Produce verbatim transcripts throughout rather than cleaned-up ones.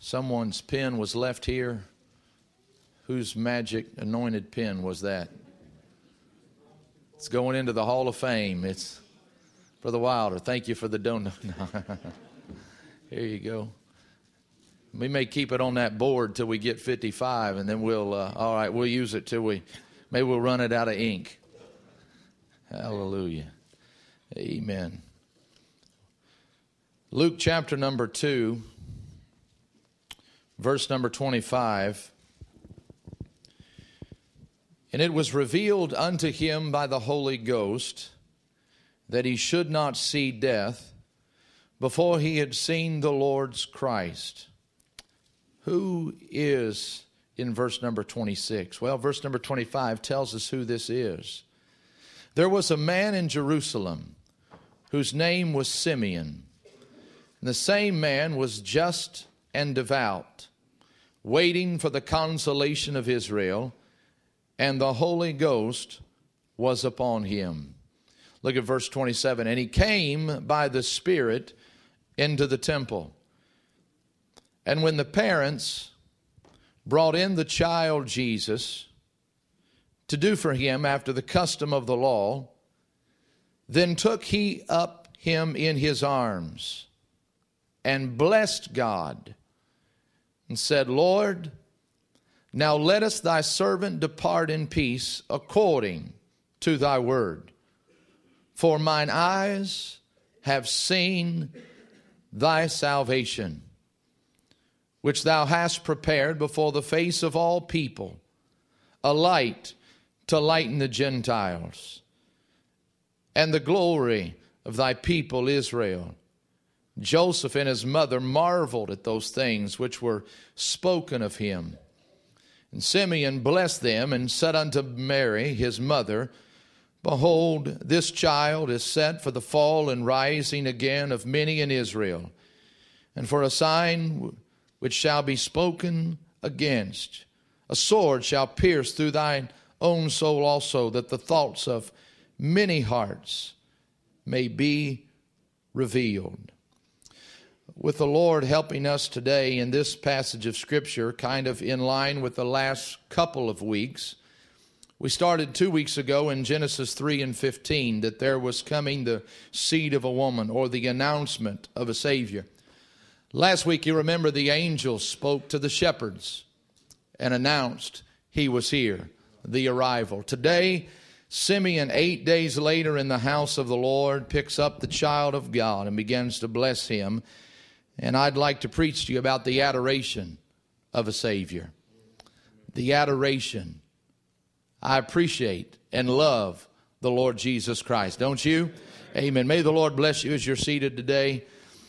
Someone's pen was left here. Whose magic anointed pen was that? It's going into the Hall of Fame. It's Brother Wilder. Thank you for the donut. Here you go. We may keep it on that board till we get fifty-five, and then we'll, uh, all right, we'll use it till we, maybe we'll run it out of ink. Hallelujah. Amen. Luke chapter number two, verse number twenty-five. And it was revealed unto him by the Holy Ghost that he should not see death before he had seen the Lord's Christ. Who is in verse number twenty-six? Well, verse number twenty-five tells us who this is. There was a man in Jerusalem whose name was Simeon. And the same man was just and devout, waiting for the consolation of Israel, and the Holy Ghost was upon him. Look at verse twenty-seven. And he came by the Spirit into the temple. And when the parents brought in the child Jesus to do for him after the custom of the law, then took he up him in his arms and blessed God and said, Lord, now lettest thy servant depart in peace according to thy word. For mine eyes have seen thy salvation, which thou hast prepared before the face of all people, a light to lighten the Gentiles, and the glory of thy people Israel. Joseph and his mother marveled at those things which were spoken of him. And Simeon blessed them and said unto Mary, his mother, Behold, this child is set for the fall and rising again of many in Israel, and for a sign which shall be spoken against. A sword shall pierce through thine own soul also, that the thoughts of many hearts may be revealed. With the Lord helping us today in this passage of Scripture, kind of in line with the last couple of weeks, we started two weeks ago in Genesis three and fifteen that there was coming the seed of a woman, or the announcement of a Savior. Last week, you remember the angels spoke to the shepherds and announced he was here, the arrival. Today, Simeon, eight days later in the house of the Lord, picks up the child of God and begins to bless him. And I'd like to preach to you about the adoration of a Savior. The adoration. I appreciate and love the Lord Jesus Christ. Don't you? Amen. May the Lord bless you as you're seated today.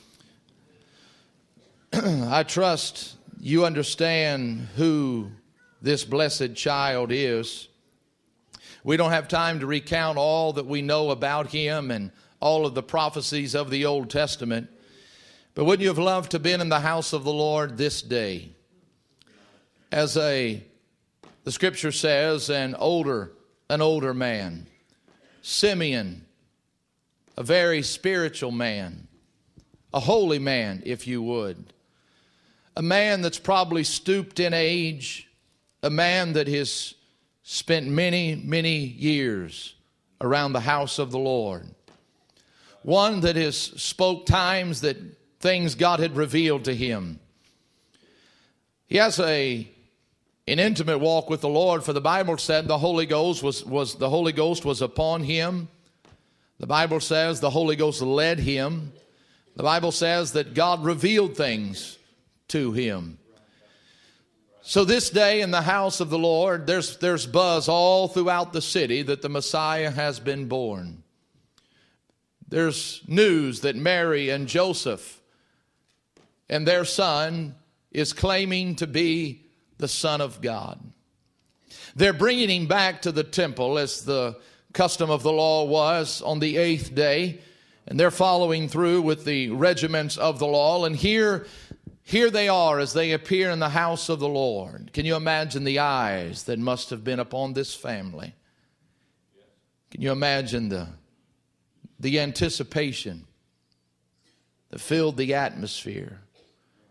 I trust you understand who this blessed child is. We don't have time to recount all that we know about him and all of the prophecies of the Old Testament. But wouldn't you have loved to have been in the house of the Lord this day? As a, the Scripture says, an older, an older man. Simeon, a very spiritual man. A holy man, if you would. A man that's probably stooped in age. A man that has spent many, many years around the house of the Lord. One that has spoke times that things God had revealed to him. He has a an intimate walk with the Lord, for the Bible said the Holy Ghost was, was the Holy Ghost was upon him. The Bible says the Holy Ghost led him. The Bible says that God revealed things to him. So this day in the house of the Lord, there's there's buzz all throughout the city that the Messiah has been born. There's news that Mary and Joseph and their son is claiming to be the Son of God. They're bringing him back to the temple as the custom of the law was on the eighth day. And they're following through with the regiments of the law. And here, here they are as they appear in the house of the Lord. Can you imagine the eyes that must have been upon this family? Can you imagine the, the anticipation that filled the atmosphere?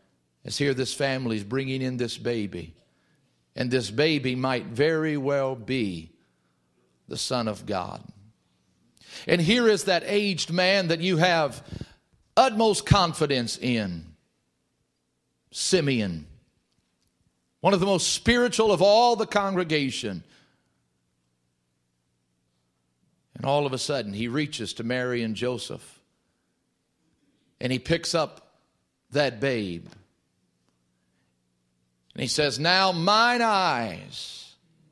As here this family is bringing in this baby. And this baby might very well be the Son of God. And here is that aged man that you have utmost confidence in. Simeon. One of the most spiritual of all the congregation. And all of a sudden he reaches to Mary and Joseph. And he picks up that babe. And he says, now mine eyes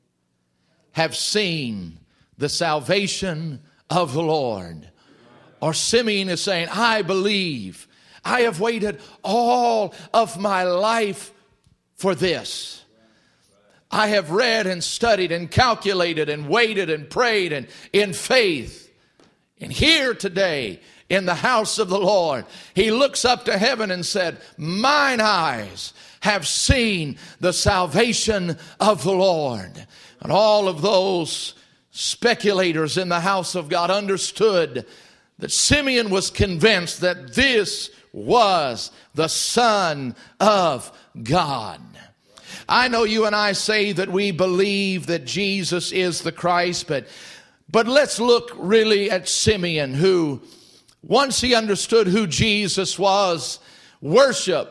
have seen the salvation of the Lord. Or Simeon is saying, I believe. I have waited all of my life for this. I have read and studied and calculated and waited and prayed and in faith. And here today in the house of the Lord, he looks up to heaven and said, mine eyes have seen the salvation of the Lord. And all of those speculators in the house of God understood that Simeon was convinced that this was the Son of God. I know you and I say that we believe that Jesus is the Christ, but, but let's look really at Simeon, who, once he understood who Jesus was, worship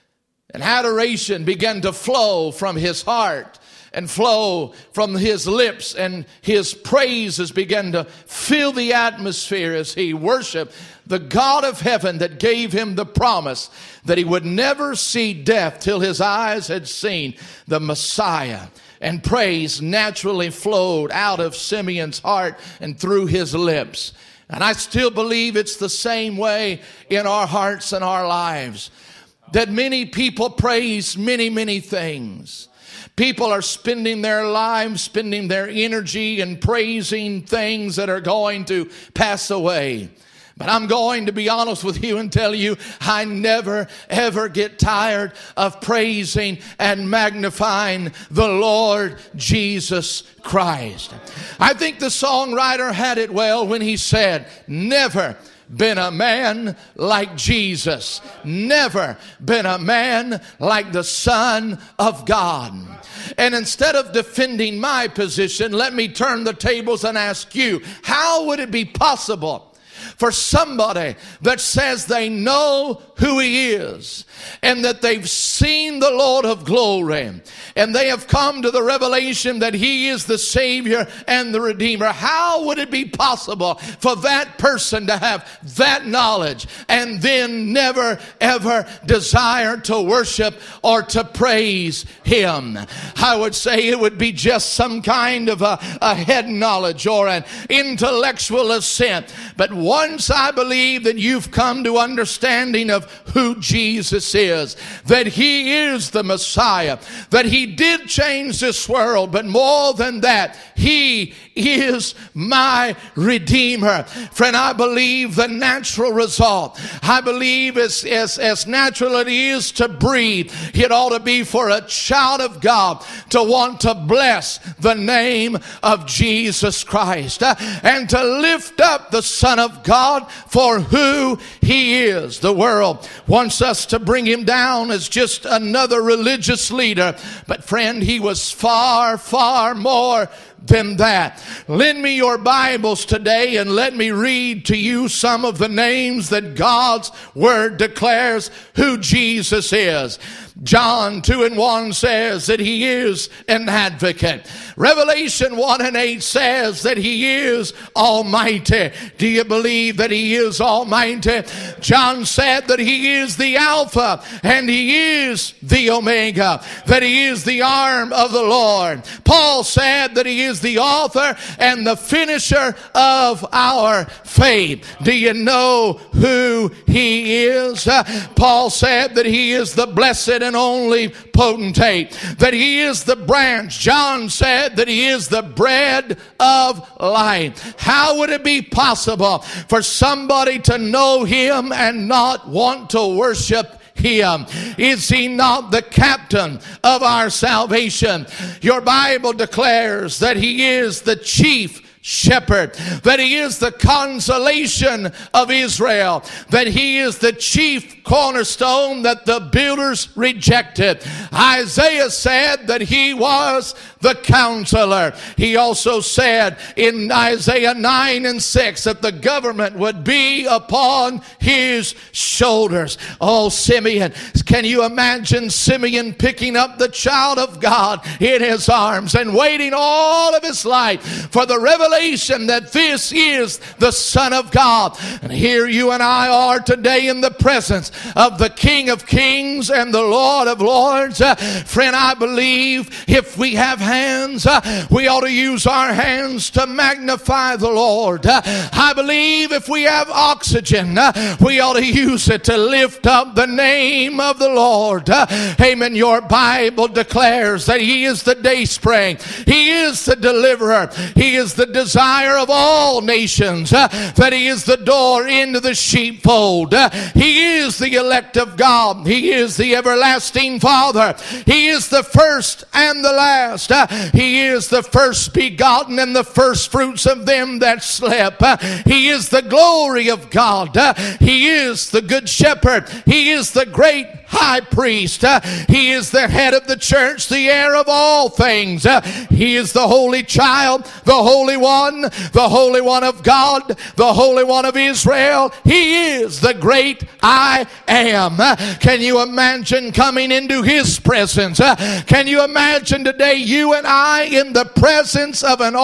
and adoration began to flow from his heart and flow from his lips, and his praises began to fill the atmosphere as he worshiped the God of heaven that gave him the promise that he would never see death till his eyes had seen the Messiah. And praise naturally flowed out of Simeon's heart and through his lips. And I still believe it's the same way in our hearts and our lives. That many people praise many, many things. People are spending their lives, spending their energy and praising things that are going to pass away. But I'm going to be honest with you and tell you, I never ever get tired of praising and magnifying the Lord Jesus Christ. I think the songwriter had it well when he said, never been a man like Jesus. Never been a man like the Son of God. And instead of defending my position, let me turn the tables and ask you, how would it be possible for somebody that says they know who he is and that they've seen the Lord of glory and they have come to the revelation that he is the Savior and the Redeemer? How would it be possible for that person to have that knowledge and then never ever desire to worship or to praise him? I would say it would be just some kind of a, a head knowledge or an intellectual assent. But once I believe that you've come to understanding of who Jesus is, that he is the Messiah, that he did change this world, but more than that, he is my Redeemer. Friend, I believe the natural result, I believe as, as, as natural it is to breathe, it ought to be for a child of God to want to bless the name of Jesus Christ uh, and to lift up the Son of God for who he is. The world wants us to bring him down as just another religious leader, but friend, he was far, far more than that. Lend me your Bibles today and let me read to you some of the names that God's Word declares who Jesus is. John two and one says that he is an advocate. Revelation one and eight says that he is almighty. Do you believe that he is almighty? John said that he is the Alpha and he is the Omega, that he is the arm of the Lord. Paul said that he is the author and the finisher of our faith. Do you know who he is? Uh, Paul said that he is the blessed and only potentate, that he is the branch. John said that he is the bread of life. How would it be possible for somebody to know him and not want to worship him? Is he not the captain of our salvation? Your Bible declares that he is the chief shepherd, that he is the consolation of Israel, that he is the chief cornerstone that the builders rejected. Isaiah said that he was the counselor. He also said in Isaiah nine and six that the government would be upon his shoulders. Oh, Simeon, can you imagine Simeon picking up the child of God in his arms and waiting all of his life for the revelation that this is the Son of God? And here you and I are today in the presence of the King of Kings and the Lord of Lords. Uh, friend, I believe if we have hands, uh, we ought to use our hands to magnify the Lord. Uh, I believe if we have oxygen, uh, we ought to use it to lift up the name of the Lord. Uh, amen. Your Bible declares that he is the dayspring. He is the deliverer. He is the desire of all nations. Uh, that he is the door into the sheepfold. Uh, he is the elect of God. He is the everlasting Father. He is the first and the last. Uh, he is the first begotten and the first fruits of them that slept. Uh, he is the glory of God. Uh, he is the good shepherd. He is the great high priest. Uh, he is the head of the church, the heir of all things. Uh, he is the holy child, the holy one, the holy one of God, the holy one of Israel. He is the great I am. Uh, can you imagine coming into his presence? Uh, can you imagine today you and I in the presence of an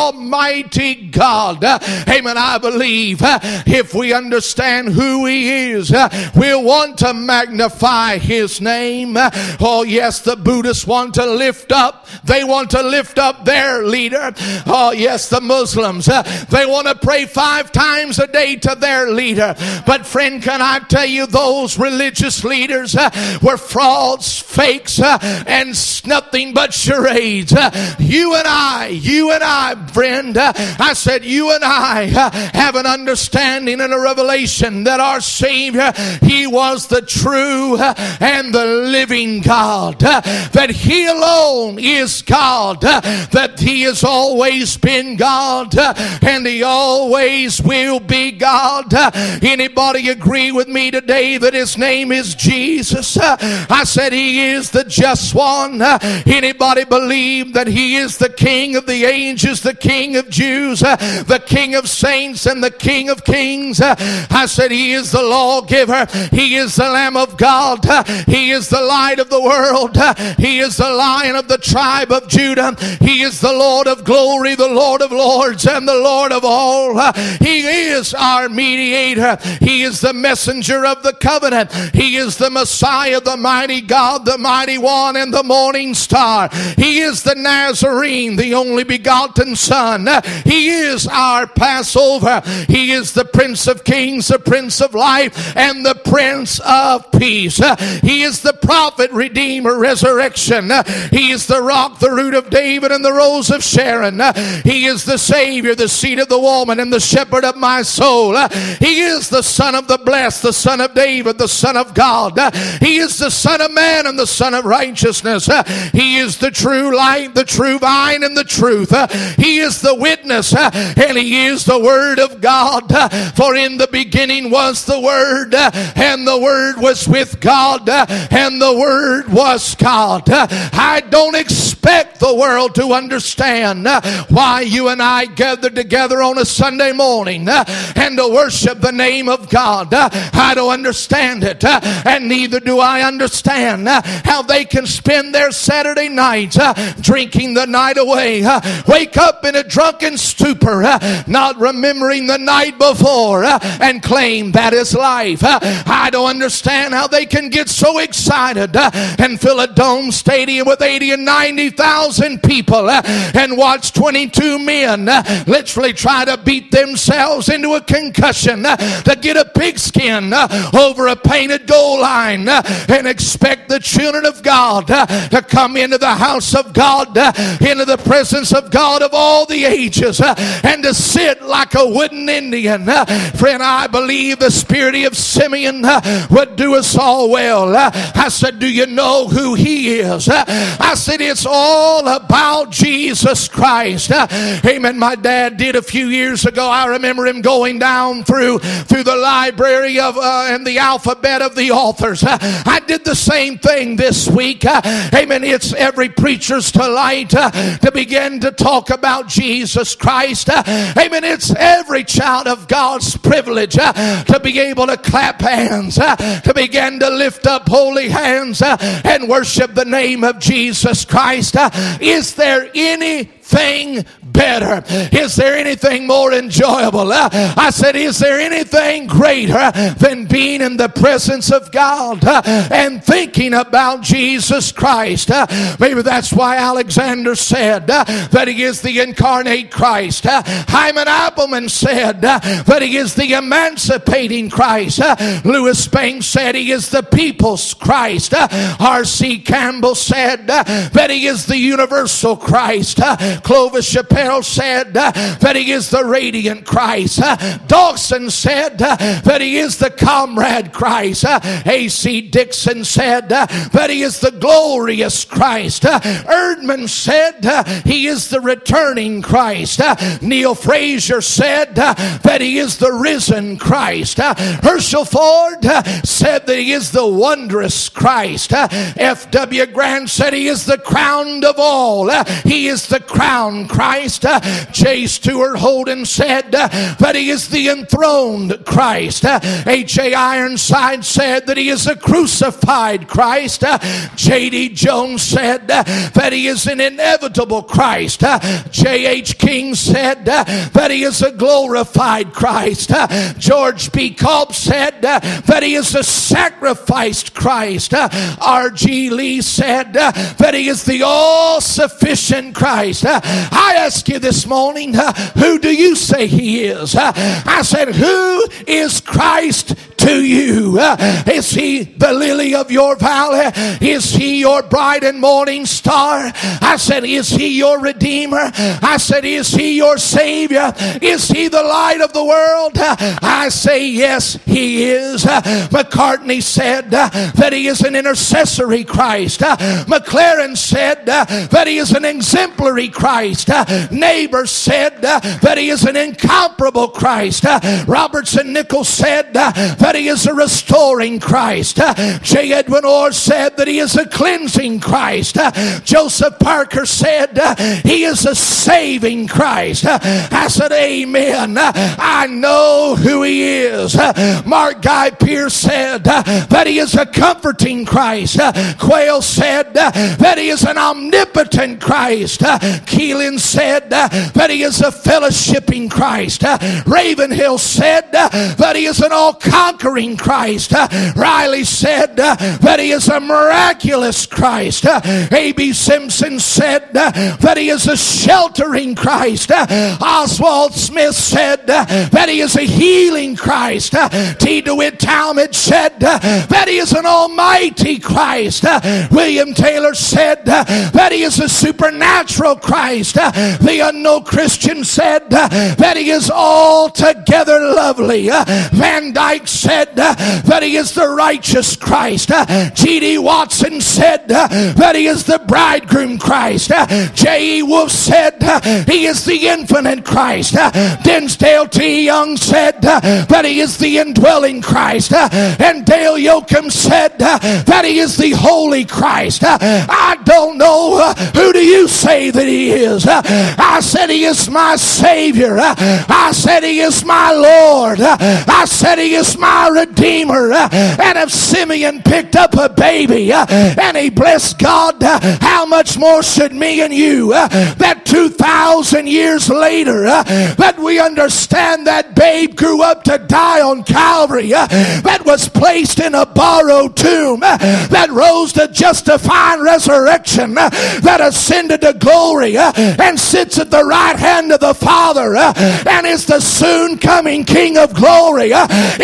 almighty God? Uh, amen. I believe uh, if we understand who he is, uh, we'll want to magnify his name. Oh yes, the Buddhists want to lift up, they want to lift up their leader. Oh yes, the Muslims, uh, they want to pray five times a day to their leader. But friend, can I tell you, those religious leaders uh, were frauds, fakes, uh, and nothing but charades. Uh, you and I, you and I, friend, uh, I said you and I uh, have an understanding and a revelation that our Savior, he was the true and the living God, uh, that he alone is God, uh, that he has always been God, uh, and he always will be God. Uh, anybody agree with me today that his name is Jesus? Uh, I said he is the just one. Uh, anybody believe that he is the King of the angels, the King of Jews, uh, the King of saints, and the King of kings? Uh, I said he is the lawgiver. He is the Lamb of God. Uh, he is the light of the world. Uh, he is the Lion of the tribe of Judah. He is the Lord of glory, the Lord of lords, and the Lord of all. Uh, he is our mediator. He is the messenger of the covenant. He is the Messiah, the mighty God, the mighty one, and the morning star. He is the Nazarene, the only begotten Son. Uh, he is our Passover. He is the Prince of Kings, the Prince of Life, and the Prince of Peace. Uh, he is the prophet, redeemer, resurrection. Uh, he is the rock, the root of David, and the rose of Sharon. Uh, he is the Savior, the seed of the woman, and the shepherd of my soul. Uh, he is the Son of the blessed, the Son of David, the Son of God. Uh, he is the Son of man and the Son of righteousness. Uh, he is the true light, the true vine, and the truth. Uh, he is the witness, uh, and he is the Word of God. Uh, for in the beginning was the Word, uh, and the Word was with God, uh, and the Word was God. Uh, I don't expect the world to understand uh, why you and I gather together on a Sunday morning uh, and to worship the name of God. Uh, I don't understand it, uh, and neither do I understand uh, how they can spend their Saturday nights uh, drinking the night away, uh, wake up in a drunken stupor, uh, not remembering the night before, uh, and claim that is life. Uh, I don't understand how they can get so excited uh, and fill a dome stadium with eighty and ninety thousand people uh, and watch twenty-two men uh, literally try to beat themselves into a concussion uh, to get a pigskin uh, over a painted goal line uh, and expect the children of God uh, to come into the house of God, uh, into the presence of God of all the ages, uh, and to sit like a wooden Indian. Uh, friend, I believe the spirit of Simeon uh, would do us all so well. I said, do you know who he is? I said, it's all about Jesus Christ. Amen. My dad did a few years ago. I remember him going down through through the library of uh, and the alphabet of the authors. I did the same thing this week. Amen. It's every preacher's delight to begin to talk about Jesus Christ. Amen. It's every child of God's privilege to be able to clap hands, to begin to lift up holy hands and worship the name of Jesus Christ. Is there anything better? Is there anything more enjoyable? Uh, I said, is there anything greater than being in the presence of God uh, and thinking about Jesus Christ? Uh, maybe that's why Alexander said uh, that he is the incarnate Christ. Uh, Hyman Appleman said uh, that he is the emancipating Christ. Uh, Louis Banks said he is the people's Christ. Uh, R C Campbell said uh, that he is the universal Christ. Uh, Clovis Chappelle said uh, that he is the radiant Christ. Uh, Dawson said uh, that he is the comrade Christ. Uh, A C Dixon said uh, that he is the glorious Christ. Uh, Erdman said uh, he is the returning Christ. Uh, Neil Frazier said uh, that he is the risen Christ. Uh, Herschel Ford uh, said that he is the wondrous Christ. Uh, F W Grant said he is the crowned of all. Uh, he is the crown Christ. Uh, J. Stuart Holden said uh, that he is the enthroned Christ. Uh, H A Ironside said that he is a crucified Christ. Uh, J D Jones said uh, that he is an inevitable Christ. Uh, J H King said uh, that he is a glorified Christ. Uh, George B. Cobb said uh, that he is a sacrificed Christ. Uh, R G Lee said uh, that he is the all-sufficient Christ. Uh, I ask you this morning, uh, who do you say he is? Uh, I said, who is Christ to you? Uh, is he the lily of your valley? Is he your bright and morning star? I said, is he your redeemer? I said, is he your savior? Is he the light of the world? Uh, I say, yes, he is. Uh, McCartney said uh, that he is an intercessory Christ. Uh, McLaren said uh, that he is an exemplary Christ. Uh, Neighbor said uh, that he is an incomparable Christ. Uh, Robertson Nichols said uh, that he is a restoring Christ. Uh, J. Edwin Orr said that he is a cleansing Christ. Uh, Joseph Parker said uh, he is a saving Christ. Uh, I said, amen. Uh, I know who he is. Uh, Mark Guy Pierce said uh, that he is a comforting Christ. Uh, Quayle said uh, that he is an omnipotent Christ. Uh, Keelan said uh, that he is a fellowshipping Christ. Uh, Ravenhill said uh, that he is an all-conquering Christ. Uh, Riley said uh, that he is a miraculous Christ. Uh, A B Simpson said uh, that he is a sheltering Christ. Uh, Oswald Smith said uh, that he is a healing Christ. Uh, T. DeWitt Talmage said uh, that he is an almighty Christ. Uh, William Taylor said uh, that he is a supernatural Christ. Uh, the unknown Christian said uh, that he is altogether lovely. Uh, Van Dyke said uh, that he is the righteous Christ. Uh, G D Watson said uh, that he is the bridegroom Christ. Uh, J E Wolfe said uh, he is the infinite Christ. Uh, Dinsdale T. Young said uh, that he is the indwelling Christ. Uh, and Dale Yoakum said uh, that he is the holy Christ. Uh, I don't know, uh, who do you say that he is? Uh, I said he is my Savior. Uh, I said he is my Lord. Uh, I said he is my Redeemer. Uh, and if Simeon picked up a baby uh, and he blessed God, uh, how much more should me and you, uh, that two thousand years later, uh, that we understand that babe grew up to die on Calvary, uh, that was placed in a borrowed tomb, uh, that rose to justifying resurrection, uh, that ascended to glory, uh, and sits at the right hand of the Father, uh, and is the soon coming King of glory. Uh, it ought to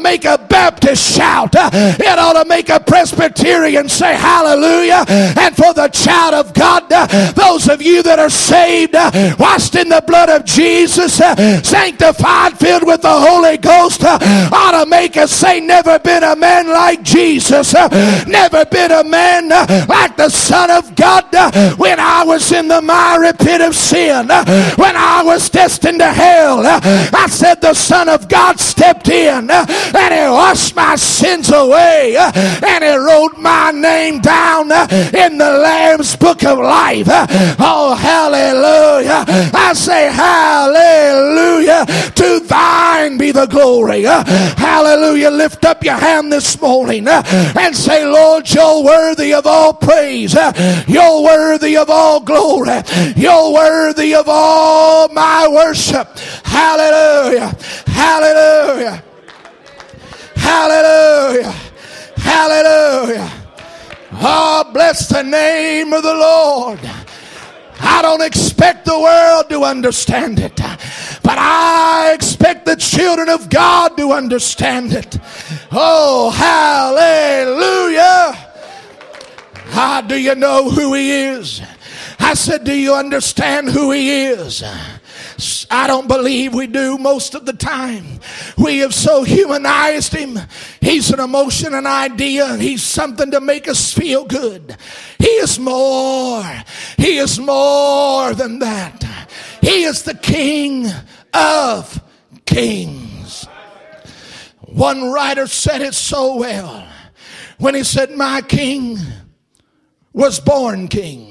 make a Baptist shout. It ought to make a Presbyterian say hallelujah. And for the child of God, those of you that are saved, washed in the blood of Jesus, sanctified, filled with the Holy Ghost, ought to make us say, never been a man like Jesus, never been a man like the Son of God. When I was in the miry pit of sin, when I was destined to hell, I said the Son of God stepped in and he washed my sins away and he wrote my name down in the Lamb's book of life. Oh, hallelujah. I say hallelujah. To thine be the glory. Hallelujah. Lift up your hand this morning and say, Lord, you're worthy of all praise. You're worthy of all glory. You're worthy of all my worship. Hallelujah. Hallelujah. Hallelujah. Hallelujah. Oh, bless the name of the Lord. I don't expect the world to understand it, but I expect the children of God to understand it. Oh, hallelujah. Ah, do you know who he is? I said, do you understand who he is? I don't believe we do most of the time. We have so humanized him. He's an emotion, an idea, and he's something to make us feel good. He is more. He is more than that. He is the King of Kings. One writer said it so well when he said, my king was born king.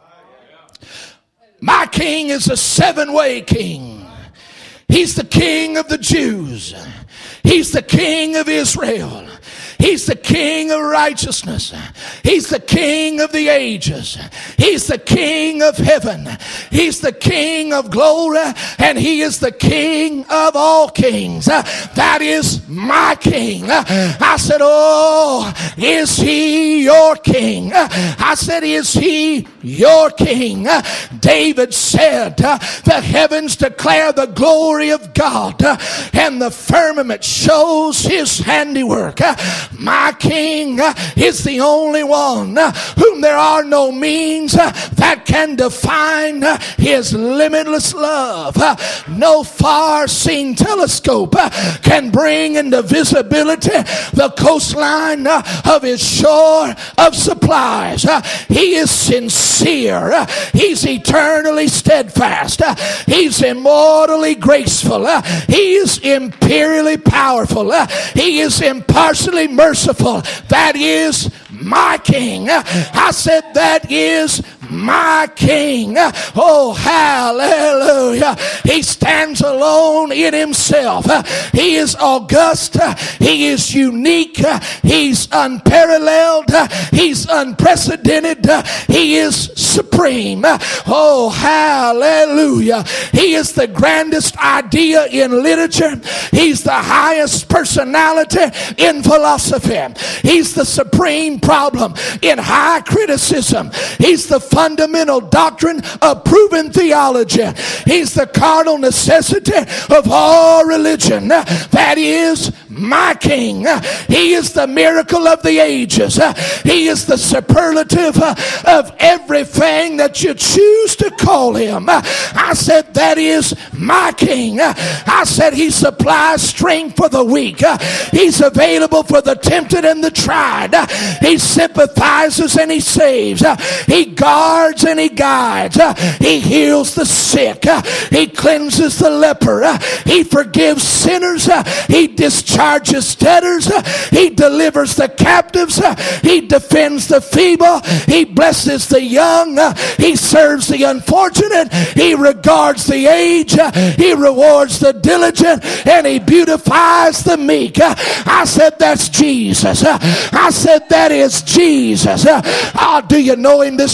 My king is a seven-way king. He's the king of the Jews. He's the king of Israel. He's the king of righteousness. He's the king of the ages. He's the king of heaven. He's the king of glory. And he is the king of all kings. That is my king. I said, oh, is he your king? I said, is he your king? David said, the heavens declare the glory of God, and the firmament shows his handiwork. My king is the only one whom there are no means that can define his limitless love. No far-seen telescope can bring into visibility the coastline of his shore of supplies. He is sincere. He's eternally steadfast. He's immortally graceful. He is imperially powerful. He is impartially merciful. That is my king. I said that is my king. Oh, hallelujah. He stands alone in himself. He is august. He is unique. He's unparalleled. He's unprecedented. He is supreme. Oh, hallelujah. He is the grandest idea in literature. He's the highest personality in philosophy. He's the supreme problem in high criticism. He's the fundamental doctrine of proven theology. He's the cardinal necessity of all religion. That is my king. He is the miracle of the ages. He is the superlative of everything that you choose to call him. I said that is my king. I said he supplies strength for the weak. He's available for the tempted and the tried. He sympathizes and he saves. He guards and he guides. He heals the sick. He cleanses the leper. He forgives sinners. He discharges debtors. He delivers the captives. He defends the feeble. He blesses the young. He serves the unfortunate. He regards the aged. He rewards the diligent. And he beautifies the meek. I said that's Jesus. I said that is Jesus. Oh, do you know him this morning?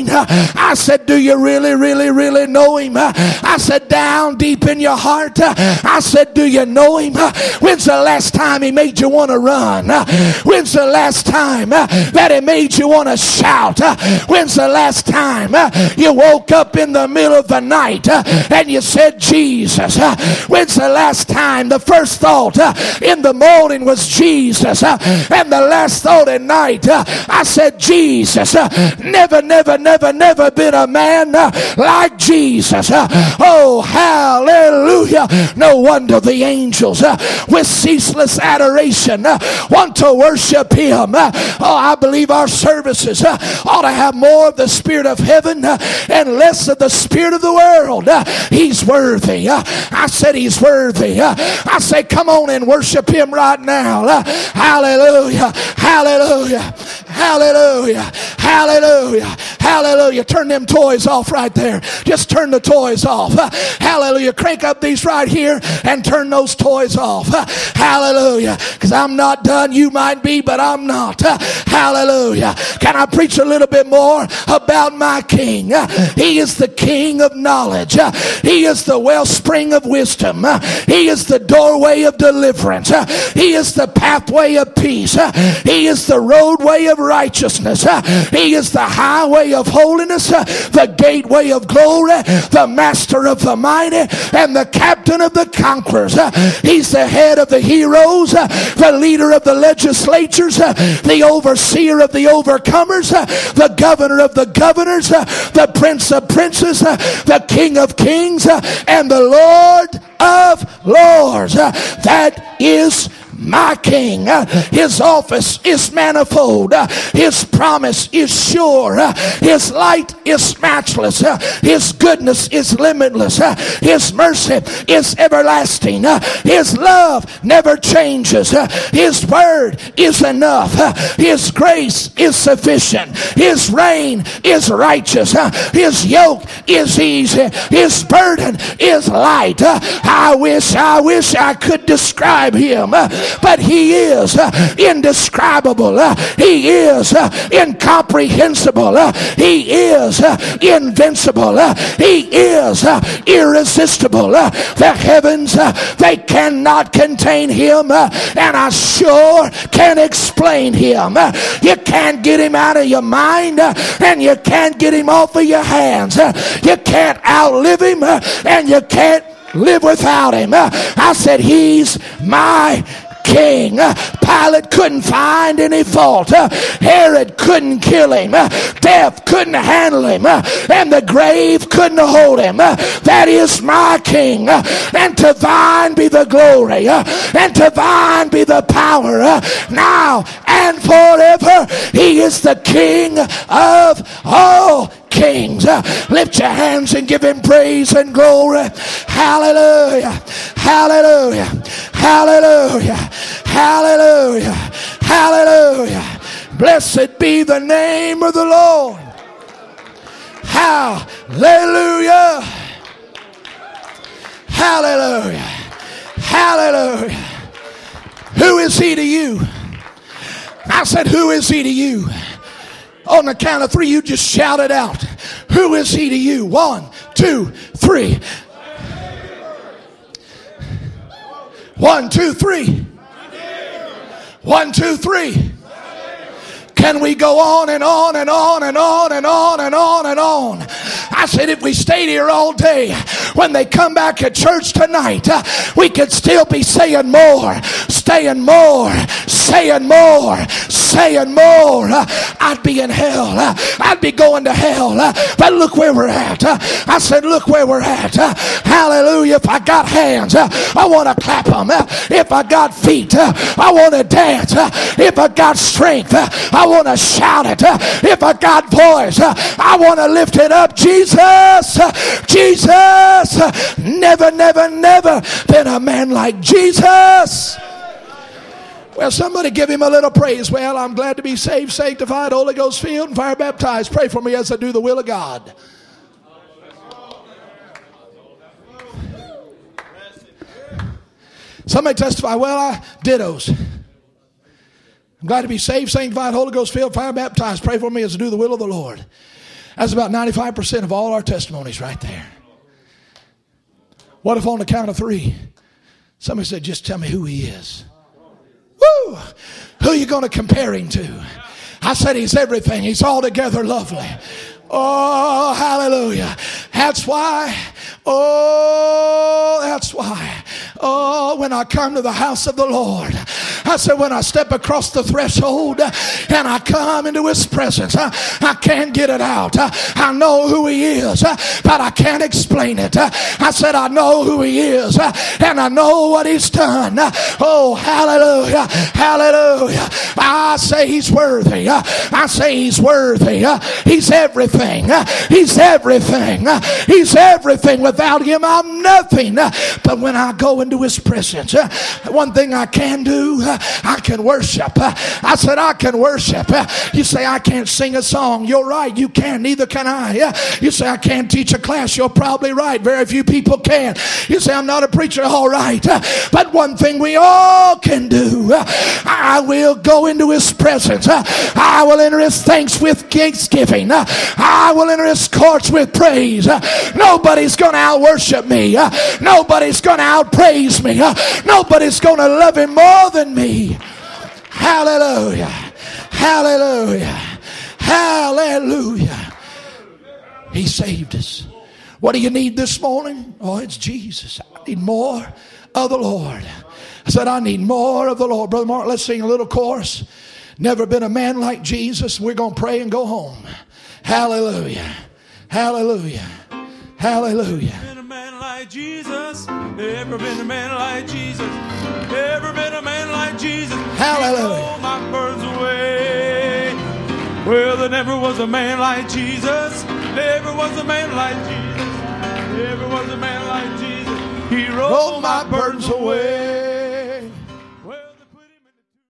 morning. I said, do you really, really, really know him? I said, down deep in your heart. I said, do you know him? When's the last time he made you want to run? When's the last time that he made you want to shout? When's the last time you woke up in the middle of the night and you said, Jesus? When's the last time the first thought in the morning was Jesus, and the last thought at night I said, Jesus? Never, never, never, never been a man like Jesus. Oh, hallelujah. No wonder the angels with ceaseless adoration want to worship him. Oh, I believe our services ought to have more of the spirit of heaven and less of the spirit of the world. He's worthy. I said he's worthy. I say, come on and worship him right now. Hallelujah. Hallelujah. Hallelujah. Hallelujah. Hallelujah. Turn them toys off right there. Just turn the toys off. Hallelujah. Crank up these right here and turn those toys off. Hallelujah. Because I'm not done. You might be, but I'm not. Hallelujah. Can I preach a little bit more about my King? He is the King of knowledge. He is the wellspring of wisdom. He is the doorway of deliverance. He is the pathway of peace. He is the roadway of righteousness. He is the highway of holiness, the gateway of glory, the master of the mighty, and the captain of the conquerors. He's the head of the heroes, the leader of the legislatures, the overseer of the overcomers, the governor of the governors, the prince of princes, the king of kings, and the Lord of lords. That is my King. His office is manifold. His promise is sure. His light is matchless. His goodness is limitless. His mercy is everlasting. His love never changes. His word is enough. His grace is sufficient. His reign is righteous. His yoke is easy. His burden is light. I wish, I wish I could describe him, but he is indescribable. He is incomprehensible. He is invincible. He is irresistible. The heavens, they cannot contain him, and I sure can explain him. You can't get him out of your mind, and you can't get him off of your hands. You can't outlive him, and you can't live without him. I said, he's my King. Pilate couldn't find any fault. Herod couldn't kill him. Death couldn't handle him. And the grave couldn't hold him. That is my King. And to thine be the glory. And to thine be the power. Now and forever. He is the King of all kings. Lift your hands and give him praise and glory. Hallelujah. Hallelujah. Hallelujah. Hallelujah. Hallelujah. Blessed be the name of the Lord. Hallelujah. Hallelujah. Hallelujah. Who is he to you? I said, who is he to you? On the count of three, you just shout it out. Who is he to you? One, two, three. One, two, three. One, two, three. Can we go on and on and on and on and on and on and on? I said, if we stayed here all day, when they come back at church tonight, uh, we could still be saying more, saying more, saying more, saying more. Uh, I'd be in hell. Uh, I'd be going to hell. Uh, but look where we're at. Uh, I said, look where we're at. Uh, hallelujah. If I got hands, uh, I want to clap them. Uh, if I got feet, uh, I want to dance. Uh, if I got strength, uh, I want to shout it. Uh, if I got voice, uh, I want to lift it up. Jesus, uh, Jesus, uh, never, never, never been a man like Jesus. Well, somebody give him a little praise. Well, I'm glad to be saved, sanctified, Holy Ghost filled, and fire baptized. Pray for me as I do the will of God. Somebody testify, well, I dittos. I'm glad to be saved, sanctified, Holy Ghost filled, fire baptized. Pray for me as I do the will of the Lord. That's about ninety-five percent of all our testimonies right there. What if on the count of three, somebody said, just tell me who he is? Woo! Who are you going to compare him to? I said he's everything. He's altogether lovely. Oh, hallelujah. That's why, oh, that's why, oh, when I come to the house of the Lord, I said when I step across the threshold and I come into his presence, I, I can't get it out. I, I know who he is, but I can't explain it. I said I know who he is and I know what he's done. Oh, hallelujah, hallelujah. I say he's worthy. I say he's worthy. He's everything. He's everything. He's everything. Without him, I'm nothing. But when I go into his presence, one thing I can do, I can worship. I said I can worship. You say I can't sing a song. You're right. You can. Neither can I. You say I can't teach a class. You're probably right. Very few people can. You say I'm not a preacher. All right. But one thing we all can do, I will go into his presence. I will enter his thanks with thanksgiving. I will enter his courts with praise. Nobody's going to out-worship me. Nobody's going to out-praise me. Nobody's going to love him more than me. Hallelujah. Hallelujah. Hallelujah. He saved us. What do you need this morning? Oh, it's Jesus. I need more of the Lord. I said, I need more of the Lord. Brother Mark, let's sing a little chorus. Never been a man like Jesus. We're going to pray and go home. Hallelujah. Hallelujah. Hallelujah. Been a man like Jesus. Ever been a man like Jesus. Ever been a man like Jesus. Hallelujah. All my burdens away. Well, there never was a man like Jesus. Never was a man like Jesus. Never was a man like Jesus. He rolled my burdens away.